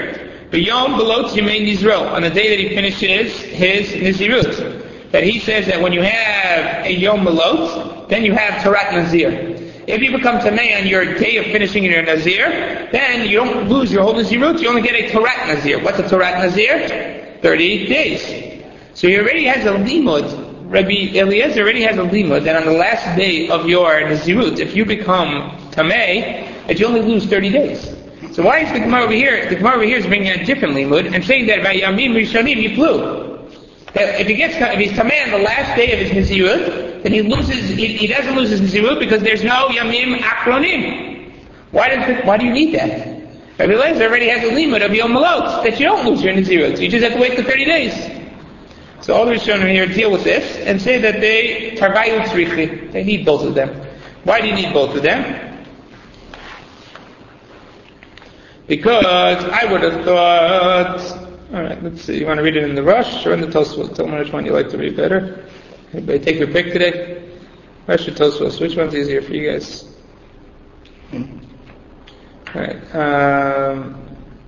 B'yom belot yemei nizro, on the day that he finishes his nizirut. That he says that when you have a yom belot, then you have tarat nazir. If you become tamei on your day of finishing your nazir, then you don't lose your whole nazirut, you only get a tarat nazir. What's a tarat nazir? thirty days. So he already has a limud. Rabbi Eliezer already has a limud that on the last day of your nazirut, if you become tamei, that you only lose thirty days. So why is the Gemara over here? The Gemara over here is bringing a different limud and saying that by Yamim Rishonim Yiflu. That if he gets, if he's tamei on the last day of his nazirut, then he loses. He, he doesn't lose his nazirut because there's no Yamim Akronim. Why does? Why do you need that? Rabbi Eliezer already has a limud of Yom Malot that you don't lose your nazirut. You just have to wait for thirty days. So all the Rishonim here deal with this and say that they tarvayu tzrichi. They need both of them. Why do you need both of them? Because I would have thought. All right, let's see. You want to read it in the Rush or in the Tosfos? Tell me which one you like to read better. Everybody take your pick today. Rush or Tosfos? Which one's easier for you guys? All right. Um,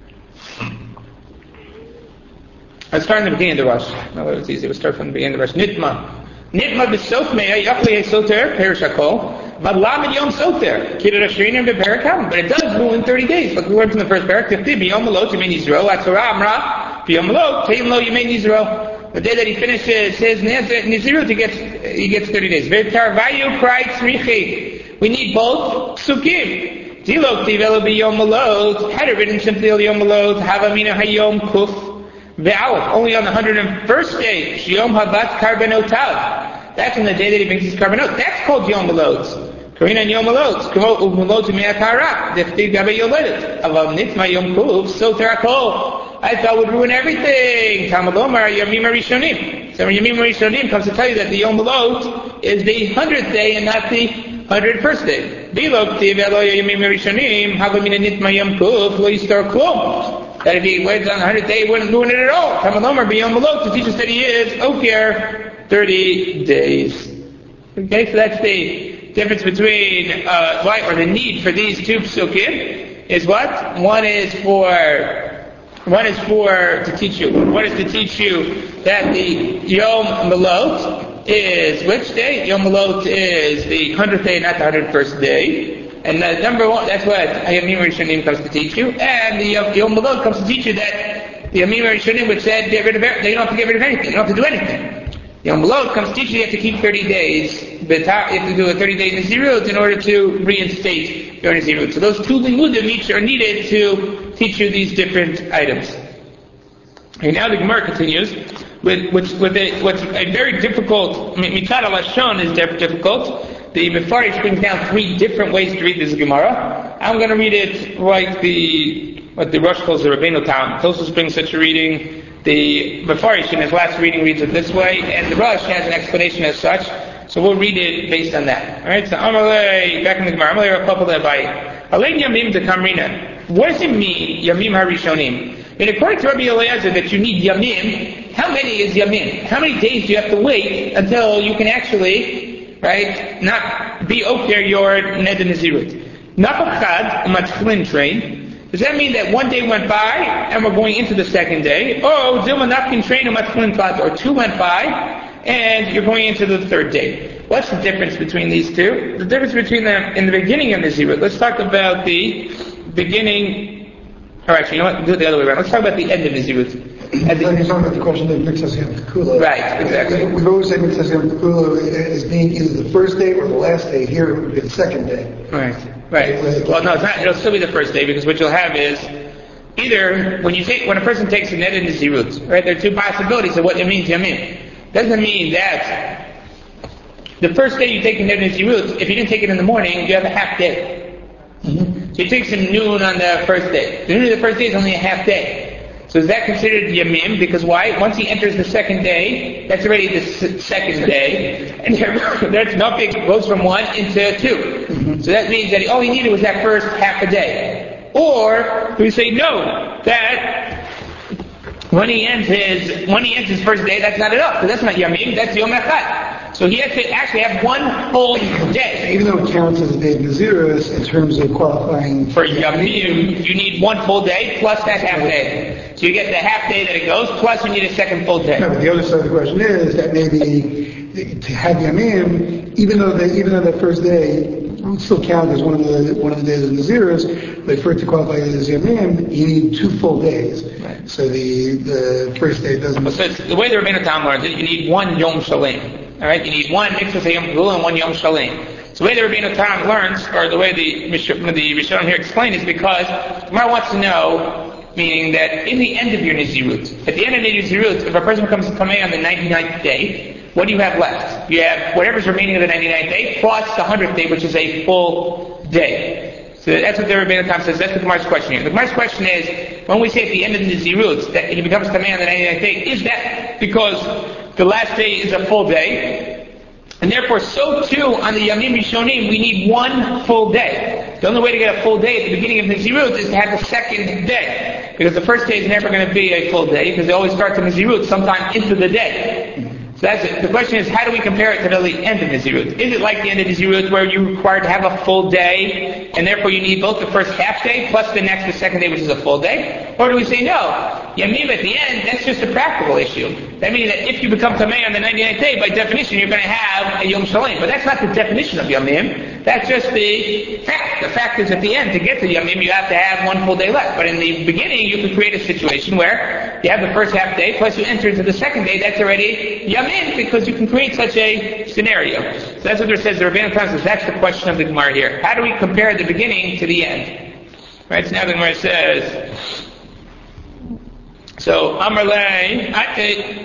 Let's start in the beginning of the Rush. No, it's easy. We'll start from the beginning of the Rush. Nitma. Nitma b'sof meya yachli soter perish hakol. Vadlam yom soter. Kiddush ashrinim beperakam. But it does rule in thirty days. Like we learned from the first parak. Tifti b'yom malot yemei nizro. Atzorah amra b'yom malot teim lo yemei nizro. The day that he finishes his nizirut, he gets he gets thirty days. V'tarvayu krai tzrichi. We need both psukim. Dilok tivelo b'yom malot. Had it written simply al yom malot. Havamina hayom kuf. Ve'alef, only on the one hundred first day, Yom Havat Karbanotav. That's on the day that he brings his carbonot. That's called Yom Malot. Karina Yom Malot. Kamo Malot Me'atara. Deftiv Gabe Yoledet. Aval Nitma Yom Kuv. So Terakol. I thought would ruin everything. Tamalomar Yamim Arishonim. So Yamim Arishonim comes to tell you that the Yom Malot is the hundredth day and not the one hundred first day. Bilok Tivelo Yamim Arishonim. Havamina Nitma Yom Kuv. Lo Yistar Klum. That if he waits on the hundredth day, he wouldn't ruin it at all. Tamalomar beyond below to teach us that he is Okir, thirty days. Okay, so that's the difference between uh, why or the need for these two psukim is what? One is for one is for to teach you. One is to teach you that the Yom Malot is which day? Yom Malot is the hundredth day, not the hundred first day. And uh, number one, that's what Yamim Rishonim comes to teach you. And the uh, Yom Malot comes to teach you that the Yamim Rishonim which said get rid of it, they don't have to get rid of anything. You don't have to do anything. Yom Malot comes to teach you you have to keep thirty days. You have to do a thirty day Nazirut in order to reinstate your Nazirut. So those two limudim each are needed to teach you these different items. And now the Gemara continues with, with, with a, what's a very difficult, Mitzad al-Lashon is difficult. The Mefarish brings down three different ways to read this Gemara. I'm going to read it like the what the Rosh calls the Rabbeinu Tam. Tosfos brings such a reading. The Mefarish in his last reading reads it this way, and the Rosh has an explanation as such. So we'll read it based on that. All right. So Amalei back in the Gemara. Amalei Rapapal Lebai. Alein Yamim de Kamrina. What does it mean? Yamim Harishonim. And according to Rabbi Eliezer, that you need Yamim. How many is Yamim? How many days do you have to wait until you can actually, right, not be okir your neder nazirut? Napachad matchlin train. Does that mean that one day went by and we're going into the second day? Or Dilma napkin train or matchlin plat, or two went by and you're going into the third day? What's the difference between these two? The difference between them in the beginning of nazirut. Let's talk about the beginning. Or actually, you know what? Do it the other way around. Let's talk about the end of nazirut.
At the, you're talking about the question of Mitzvah Yom Kula.
Right, exactly.
We've always said Mitzvah Yom Kula as being either the first day or the last day. Here it would be the second day.
Right, right. Well, no, it's not. It'll still be the first day because what you'll have is either when you take when a person takes a neder nazirut, right? There are two possibilities of what it means. Yamin doesn't mean that the first day you take a neder nazirut, if you didn't take it in the morning, you have a half day. Mm-hmm. So you take some noon on the first day. The noon of the first day is only a half day. So is that considered Yamim? Because why? Once he enters the second day, that's already the s- second day. And that's nothing, goes from one into two. Mm-hmm. So that means that all he needed was that first half a day. Or, we say no, that when he ends his, when he ends his first day, that's not enough. Because that's not Yamim, that's Yom Echad. So he has to actually have one full day.
Even though it counts as a day of Nazirus in terms of qualifying
for Yamim, you need one full day plus that half day. So you get the half day that it goes, plus you need a second full day.
No, but the other side of the question is that maybe to have Yamim, even though the, even though that first day would still count as one of the one of the days of Naziros, but for it to qualify as Yamim, you need two full days.
Right.
So the the first day doesn't.
So it's, the way the Rabbeinu Tam learns it, you need one Yom Shalem. All right, you need one Mitzvah Yom Kippur and one Yom Shalem. So the way the Rabbeinu Tam learns, or the way the the Rishonim here explain, is because Gemara wants to know. Meaning that in the end of your Nizirut, at the end of your Nizirut, if a person becomes a Tamei on the ninety-ninth day, what do you have left? You have whatever's remaining of the ninety-ninth day plus the hundredth day, which is a full day. So that's what the Rabbeinu Tam says. That's the Gemara's question here. The Gemara's question is, when we say at the end of the Nizirut that he becomes Tamei on the ninety-ninth day, is that because the last day is a full day? And therefore, so too, on the Yamim Rishonim, we need one full day. The only way to get a full day at the beginning of Nizirut is to have the second day. Because the first day is never going to be a full day, because they always start the Nizirut sometime into the day. So that's it. The question is, how do we compare it to the end of Nizirut? Is it like the end of Nizirut where you're required to have a full day, and therefore you need both the first half day plus the next, the second day, which is a full day? Or do we say, no, Yamim at the end, that's just a practical issue. That means that if you become Tamei on the ninety-ninth day, by definition, you're going to have a Yom Shalem. But that's not the definition of Yamim. That's just the fact. The fact is at the end, to get to Yamim, you have to have one full day left. But in the beginning, you can create a situation where you have the first half day, plus you enter into the second day, that's already Yamim, because you can create such a scenario. So that's what there says, the Rabbeinu Tam says, that's the question of the Gemara here. How do we compare the beginning to the end? Right, so now the Gemara says, so, Amar Lei, I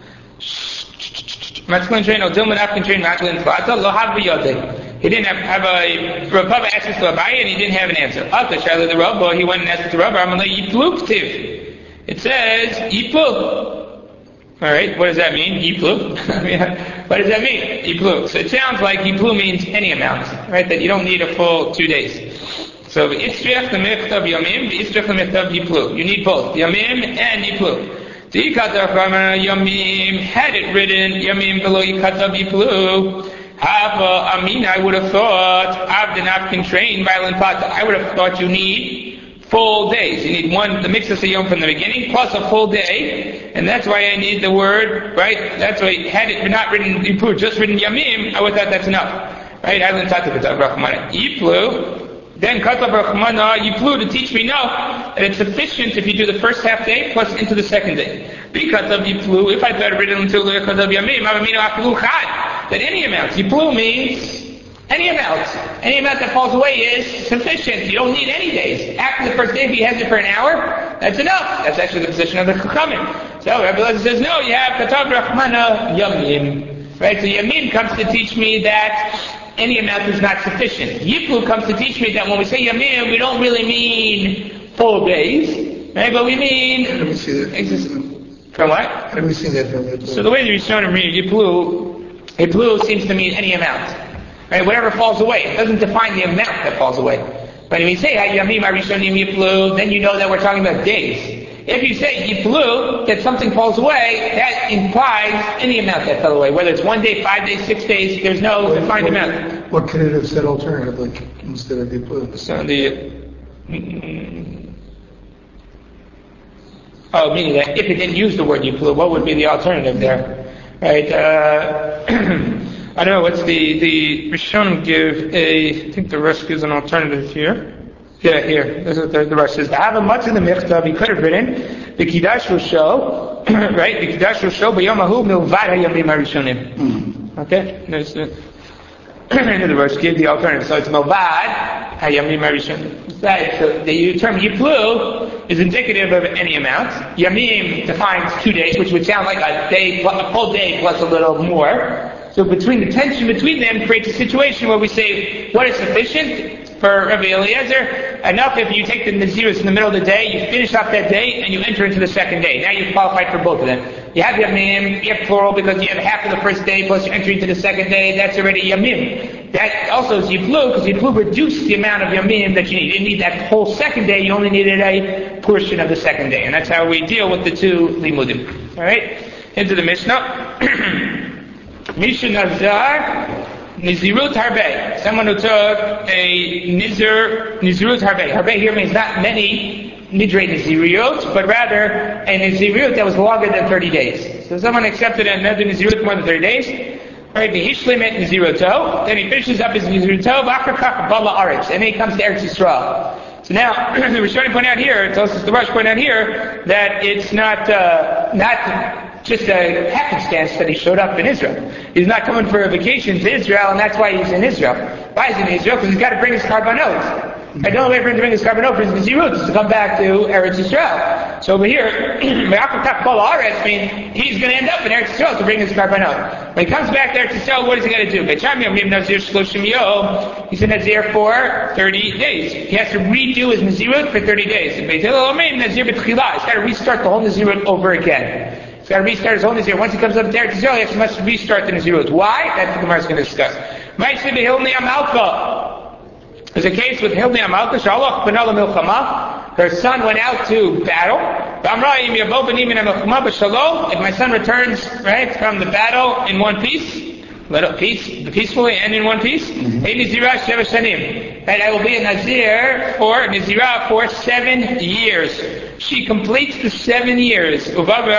he didn't have, have a, Rav Papa asked this to Abaye and he didn't have an answer. After Charlotte the Rav, he went and asked it to Rav, Amar Lei, Yiplu Ktiv. It says, Yiplu. Alright, what does that mean? Yiplu? What does that mean? Yiplu. So it sounds like Yiplu means any amount, right? That you don't need a full two days. So Yitzriach the Mechtav Yamim, Yitzriach the Mechtav Yiplu. You need both, Yamim and Yiplu. The Yikatav Yamim had it written, Yamim below Yikatav Yiplu. Hava Amin, I would have thought, Abden Abkin train, violent pata. I would have thought you need full days. You need one, the mix of Yom from the beginning, plus a full day. And that's why I need the word, right? That's why, had it not written Yiplu, just written Yamim, I would have thought that's enough. Right? Island Tata Katav Rachmana. Yiplu. Then Katav Rachmana Yiplu to teach me no, that it's sufficient if you do the first half day plus into the second day. Because of Yiplu, if I had written until Katav Yamim, Avamino Afilu Chad, that any amount. Yiplu means any amount. Any amount that falls away is sufficient. You don't need any days. After the first day, if he has it for an hour, that's enough. That's actually the position of the Chachamim. So Rabbi Elazar says, no, you have Katav Rachmana Yamim. Right? So Yamim comes to teach me that any amount is not sufficient. Yiplu comes to teach me that when we say Yamim, we don't really mean full days, right? But we mean.
How do we see that?
From what?
How do we see that from Yiplu?
So the way the Rishonim read Yiplu, Yiplu seems to mean any amount, right? Whatever falls away. It doesn't define the amount that falls away. But if you say Yamim Arishonim Yiplu, then you know that we're talking about days. If you say Yiplu, that something falls away, that implies any amount that fell away. Whether it's one day, five days, six days, there's no what, defined
what,
amount.
What could it have said alternatively instead of Yiplu?
So the, mm, oh, meaning that if it didn't use the word Yiplu, what would be the alternative there? Right, uh, I don't know, what's the, the Rishonim give a, I think the Rush gives an alternative here. Yeah, here. This is the, the Rush says, to have a much in the Mechtav, he could have written, the Kiddush will show, right, the Kiddush will show, B'yomahu milvad hayamim harishonim. Okay? There's the, the Rush give the alternative. So it's milvad hayamim harishonim. So the term Yiplu is indicative of any amount. Yamim defines two days, which would sound like a day, a full day plus a little more. So between the tension between them creates a situation where we say, what is sufficient? For Rabbi Eliezer, enough if you take the Nazirus in the middle of the day, you finish up that day, and you enter into the second day. Now you've qualified for both of them. You have Yamim, you have plural because you have half of the first day, plus you enter into the second day, that's already Yamim. That also is Yiplu, because Yiplu reduced the amount of Yamim that you need. You didn't need that whole second day, you only needed a portion of the second day. And that's how we deal with the two Limudim. Alright? Into the Mishnah. Mishnah Nazar. Nizirut Harbe. Someone who took a Nizir, Nizirut Harbe. Harbe here means not many Nidre Naziriyot, but rather a Naziriyot that was longer than thirty days. So someone accepted a Neder Naziriyot more than thirty days, right? The Hishlimet Naziroto, then he finishes up his Naziroto, V'achar Bala Aretz, and then he comes to Eretz Yisrael. So now, we're starting to point out here, Tosfos the Rosh point out here, that it's not, uh, not just a happenstance that he showed up in Israel. He's not coming for a vacation to Israel, and that's why he's in Israel. Why is he in Israel? Because he's got to bring his karbanot. And the only way for him to bring his karbanot for his Nazirut is to come back to Eretz Yisrael. So over here, I mean, he's going to end up in Eretz Yisrael to bring his karbanot. When he comes back to Eretz Yisrael, what is he going to do? He's a Nazir for thirty days. He has to redo his Nazirut for thirty days. He's got to restart the whole Nazirut over again. He's got to restart his whole Nazirut. Once he comes up to Eretz Yisrael, he has to must restart the Nazirut. Why? That's what the Gemara is going to discuss. There's a case with Hilni Amalka, Shalach ben Ala Milchama. Her son went out to battle. If my son returns, right, from the battle in one piece, let up peace, peacefully and in one piece, right, I will be a Nazir for Nazirah for seven years. She completes the seven years.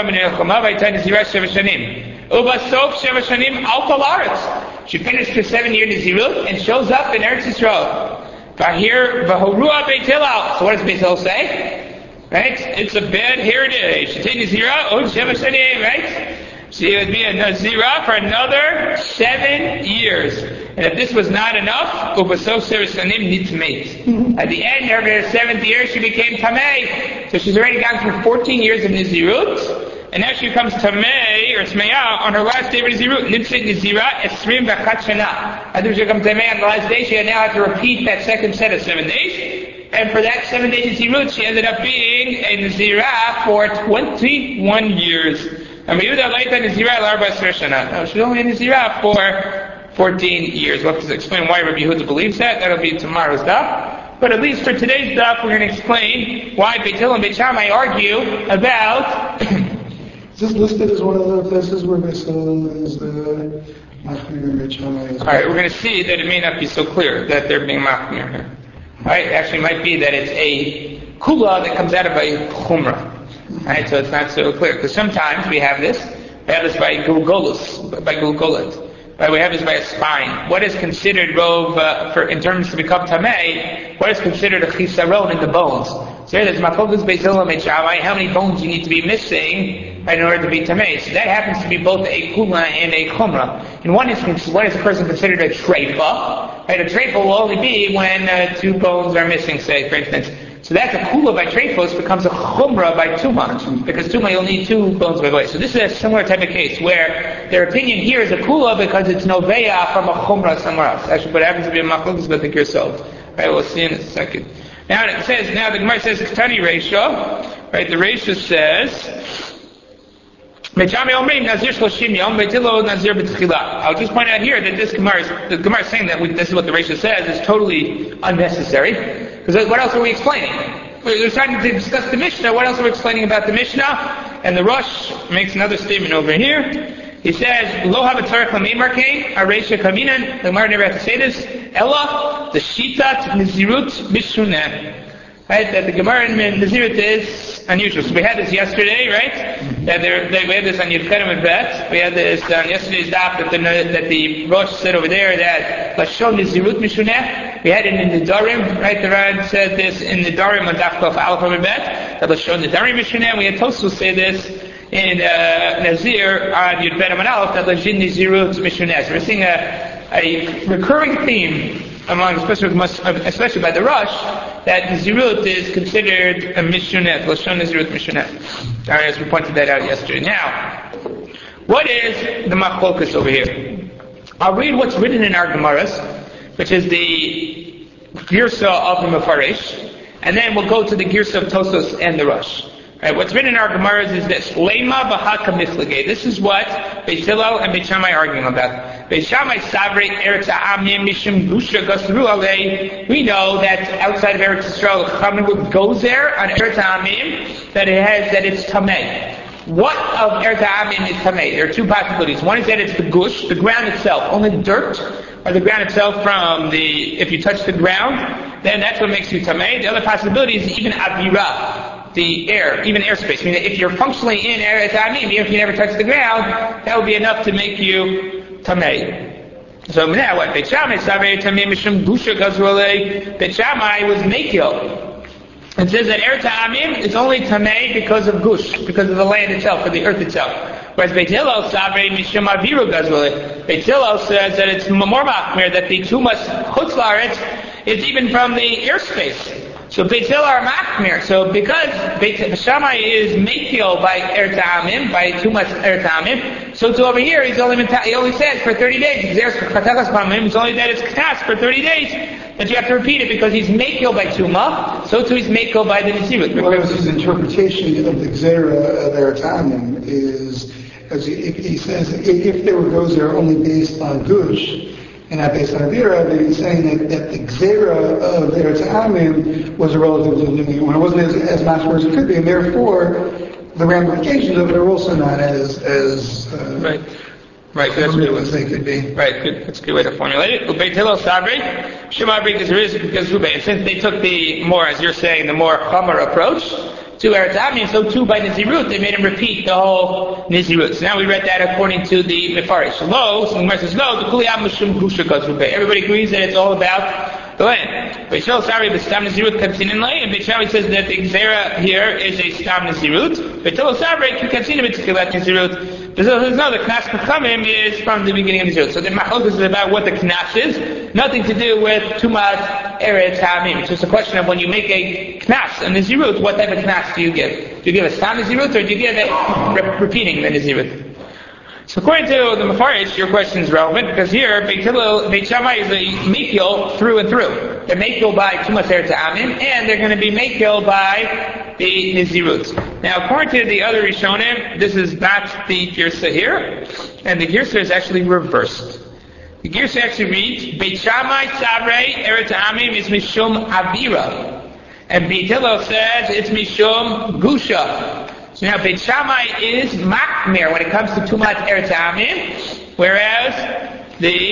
She finished her seven-year Nazirut and shows up in Eretz Yisrael. Here, Vahorua Beit Hillel. So what does Beit Hillel say? Right? It's a bad hair day. She take Nazirah, oh, Sheva Shanim, right? She would be a Nazirah for another seven years. And if this was not enough, Ubaso Sheva Shanim needs mate. At the end of her seventh year, she became Tamei. So she's already gone through fourteen years of Nazirut. And now she becomes Tamei, or Tmeya, on her last day of Nazirut. Nipsit Nazirah, Esrim V'chat Shana. After she becomes Tamei on the last day, she now has to repeat that second set of seven days. And for that seven days Nazirut, she ended up being a Nazirah for twenty-one years. And Yehuda Laita Nazirah L'Arba Shana. No, she's only a Nazirah for fourteen years. We'll have to explain why Rabbi Yehuda believes that. That'll be tomorrow's daf. But at least for today's daf, we're going to explain why Beit Hillel and Beit Shammai argue about...
Is this listed as one of the places where Beit Hillel is the Machmir and Beit Shammai?
Alright, we're going to see that it may not be so clear that they're being Machmir here. Alright, it actually might be that it's a kula that comes out of a chumrah. Alright, so it's not so clear. Because sometimes we have this, we have this by gulgolus, by gulgolet. Right, we have this by a spine. What is considered rov uh, for in terms to become tamei? What is considered a chisaron in the bones? So here there's machokas Beit Hillel and Beit Shammai. How many bones you need to be missing right, in order to be tamei? So that happens to be both a kula and a chumrah. In one instance, what is a person considered a treifa? Right, a treifa will only be when uh, two bones are missing. Say, for instance. So that's a kula by treifos becomes a chumrah by tuma, because tuma you'll need two bones by way. So this is a similar type of case where their opinion here is a kula because it's noveya from a chumrah somewhere else. Actually, but it happens to be a machlokes, but think yourself. Right, we'll see in a second. Now it says, now the Gemara says Ketani Reisha, right? The Reisha says. I'll just point out here that this Gemara is, the Gemara is saying that we, this is what the Reisha says is totally unnecessary. Because what else are we explaining? We're starting to discuss the Mishnah. What else are we explaining about the Mishnah? And the Rosh makes another statement over here. He says, Lo ha'vatzarech l'meimar kain, ha'reisha kaminan. The Gemara never had to say this. Ella, the shitat nizirut mishuneh. Right, that the Gemara in Nazirut is unusual. So we had this yesterday, right? That there, that we had this on Yudkedim and Bet. We had this on yesterday's daf that the that the Rosh said over there that Lashon Nazirut Mishuneh. We had it in the Darim, right? The Rad said this in the Darim on daf Kaf Aleph and Bet that Lashon the Darim Mishuneh. We had Tosfos say this in uh, Nazir on Yudkedim and Aleph that Lashon Nazirut Mishuneh. So we're seeing a a recurring theme among, especially, especially by the Rosh, that Nazirut is considered a Mishunet, Lashon Nazirut Mishunet. Alright, as we pointed that out yesterday. Now, what is the Machlokus over here? I'll read what's written in our Gemaras, which is the Girsa of the Mefarish, and then we'll go to the Girsa of Tosfos and the Rosh. Right, what's written in our Gemaras is this: Lema b'haka miflage. This is what Beit Hillel and Beit Shammai are arguing about. Beit Shammai savrei Eretz Ha'amim mishum gusha gasru alei. We know that outside of Eretz Yisrael, Chamim goes there on Eretz Ha'amim that it has that it's tamei. What of Eretz Ha'amim is tamei? There are two possibilities. One is that it's the gush, the ground itself, only the dirt, or the ground itself from the. If you touch the ground, then that's what makes you tamei. The other possibility is even avira. the air, even airspace. I mean, if you're functionally in Eretz Amim, even if you never touch the ground, that would be enough to make you Tamei. So now what? Beit Shammai Savei Tamei Mishum Gusha Gazrolei. Beit Shammai was Mekil. It says that Eretz Amim is only Tamei because of Gush, because of the land itself, or the earth itself. Whereas Beit Hillel Savei Mishum Aviru Gazrolei. Beit Hillel says that it's more machmir, that the Tumas Chutz La'aretz is even from the airspace. So Beit Hillel are machmir. So because Beit Shammai is mekil by Eretz Amim, by Tumas Eretz Amim, so to over here he's only he only says for thirty days. It's only that it's knas for thirty days that you have to repeat it because he's mekil by Tuma. So too he's mekil by the Nesivut.
Well, his interpretation of the Gzera of Eretz Amim is, as he, he says, if there were gozer only based on Gush and not based on Avira, then he's saying that, that the Gzera of Eretz Amim was a relatively limited one. It wasn't as, as much as it could be, and therefore the ramifications of it are also not as as uh,
right. Right, that's
good
as
they could be.
Right, good. That's a good way to formulate it. Ubeit Hillel Sabri, Shema Brik is because Ubeit. And since they took the more, as you're saying, the more Chomer approach to Eretz Amim, so too by Nizirut, they made him repeat the whole Nizirut. So now we read that according to the Mefarish. Lo, so the Gemara says, Lo, the Kuliyam Mushum Gusha Gazrubei. Everybody agrees that it's all about the land. Beit Hillel Sabri, but Stam Nizirut Katzinin Lei, and Beit Shammai says that the Gzera here is a Stam Nizirut. Beit Hillel Sabri, Katzinin B'Tchilat Nizirut. There's no, the Knas Kachamim is from the beginning of the Nizirut. So the Machlokes is about what the Knas is, nothing to do with Tumat Eretz Hamim. It's just a question of when you make a Knas, a Nizirut, what type of Knas do you give? Do you give a Stam Nizirut or do you give it re- repeating the Nizirut? So according to the Mefarish, your question is relevant because here Beit Hillel, Beit Shammai is a Mekil through and through. They're Mekil by Tumas Eretz Amim, and they're going to be Mekil by the Nizirut. Now, according to the other Rishonim, this is not the Girsa here, and the Girsa is actually reversed. The Girsa actually reads, Beit Shammai Savrei Eretz Amim is Mishum Avira, and Beit Hillel says it's Mishum Gusha. So now Beit Shammai is Machmir when it comes to Tumat Eretz Amim, whereas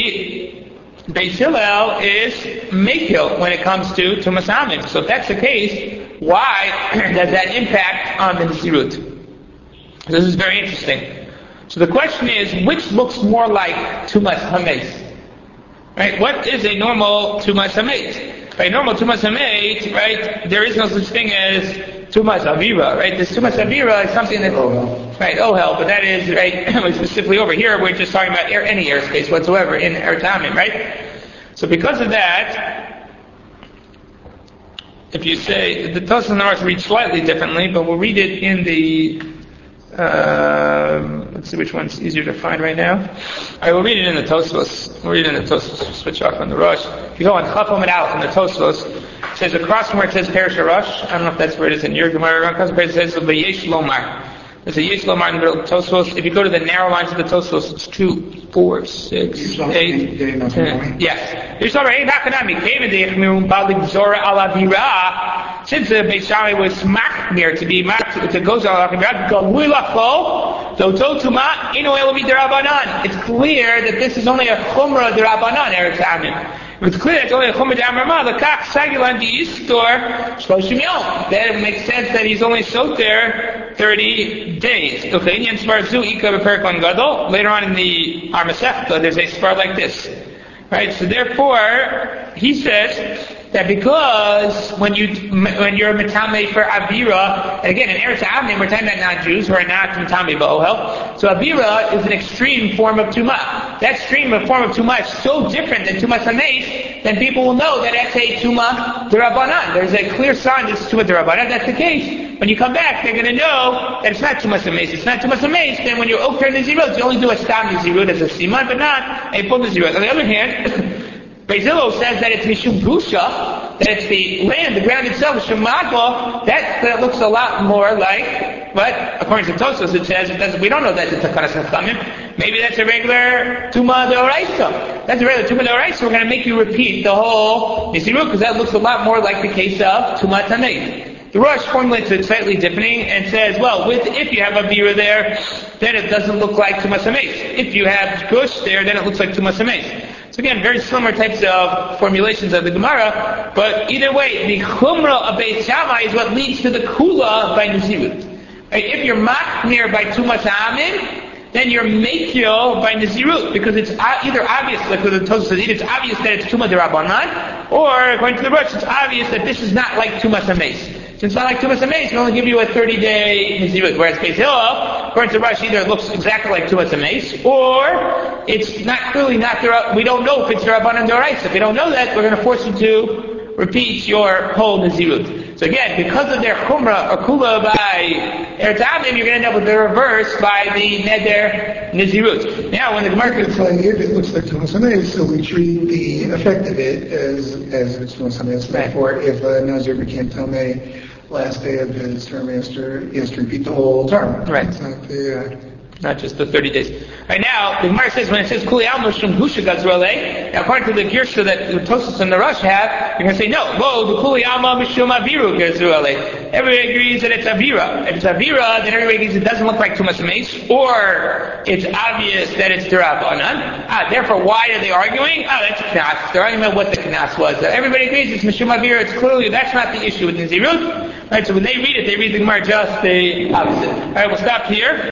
the Beit Hillel is Mekil when it comes to Tumas Amim. So if that's the case, why does that impact on the Nizirut? This is very interesting. So the question is, which looks more like Tumas Hametz? Right? What is a normal Tumas Hametz? By normal Tumas Hametz, right, there is no such thing as Tumas Avira, right? This Tumas Avira is something that,
Ohel.
right, Ohel, but that is, right, specifically over here, we're just talking about air, any airspace whatsoever in Eretz Amim, right? So because of that, if you say, the Tosfos and the Aruch read slightly differently, but we'll read it in the, uh, let's see which one's easier to find right now. Alright, we'll read it in the Tosfos. We'll read it in the Tosfos. We'll switch off on the Rosh. If you go on Chafam and Aleph in the Tosfos, it says across from where it says Perish Rosh, I don't know if that's where it is in your Gemara, across where it says V'yesh Lomar. There's a Yesh Lomar in the middle of the Tosfos. If you go to the narrow lines of the Tosfos, it's two, four, six, eight, ten. Yes. There's already Nakanami came in the Echmirum Balik Zora Alavira. Since the Beit Shammai was Machmir to be Mach to go to Alavira, Galui Lachlo, Doto Tuma, Ino Elovi Derabanan. It's clear that this is only a Chumrah Derabanan, Eretz Amim. If it's clear it's only a Chumrah Derabanan, the Kach Sagilan Di Yistor, Shloshim Yom. Then it makes sense that he's only soaked there thirty days. Later on in the Armasechta, there's a spar like this. Right? So therefore, he says that because when you when you're metame for avira, and again in Eretz Amim we're talking about non-Jews who are not metame ba'ohel. So avira is an extreme form of tumah. That extreme form of tumah is so different than tumah sameis, then people will know that that's a tumah derabanan. There's a clear sign this is tumah derabanan. That's the case. When you come back, they're going to know that it's not tumah sameis. It's not tumah sameis. Then when you're okter nizirut, you only do a stam nizirut as a siman, but not a full nizirut. On the other hand, Beit Hillel says that it's Mishum Gusha, that it's the land, the ground itself, Shemagla, that, that looks a lot more like, but according to Tosfos it says, it doesn't, we don't know that it's a Takanas Chachamim. Maybe that's a regular Tumah Deoraisa. That's a regular Tumah Deoraisa. We're going to make you repeat the whole Nizirut, because that looks a lot more like the case of Tumah Tanei. The Rosh formulates it slightly differently and says, well, with if you have Avira there, then it doesn't look like Tumas Hametz. If you have Gush there, then it looks like Tumas Hametz. So again, very similar types of formulations of the Gemara, but either way, the Chumrah of Beit Shammai is what leads to the Kula by Nazirut. If you're Machmir by Tumas Ha'amin, then you're Mekil by Nazirut, because it's either obvious, like the Tosfos says, either it's obvious that it's Tumas D'Rabbanan, or according to the Rosh, it's obvious that this is not like Tumas HaMeis. Since it's not like Tumas HaMeis, we only give you a thirty-day Nazirut, whereas Beis Hillel, according to the Rosh, either it looks exactly like Tumas HaMeis, or it's not clearly not the, we don't know if it's D'Rabbanan D'Oraisa. If we don't know that, we're going to force you to repeat your whole Nazirut. So again, because of their Chumrah or Kula by Eretz Amim, you're going to end up with the reverse by the Neder Nazirut. Now, when the Gemara...
It's like, if it looks like Tumas HaMeis, so we treat the effect of it as, as it's Tumas HaMeis. Therefore, if a Nazir became Tamei last day of his term, he has to, he has to repeat the whole term.
Right.
It's not the... Uh,
Not just the thirty days. Right now, the Gemara says, when it says Kuli Alma Shum Husha Gazrale, now according to the Girsha that the Tosfos and the Rosh have, you're going to say, no, whoa, the Kuli Alma Mishum Aviru Gazrale. Everybody agrees that it's Avira. If it's Avira, then everybody agrees it doesn't look like Tumas HaMeis, or it's obvious that it's D'Rabbanan. Ah, therefore, why are they arguing? Oh, that's a Knas. They're arguing about what the Knas was. Everybody agrees it's Mishum Avira. It's clearly, that's not the issue with Nazirut. Right, so when they read it, they read the Gemara just the opposite. Alright, we'll stop here.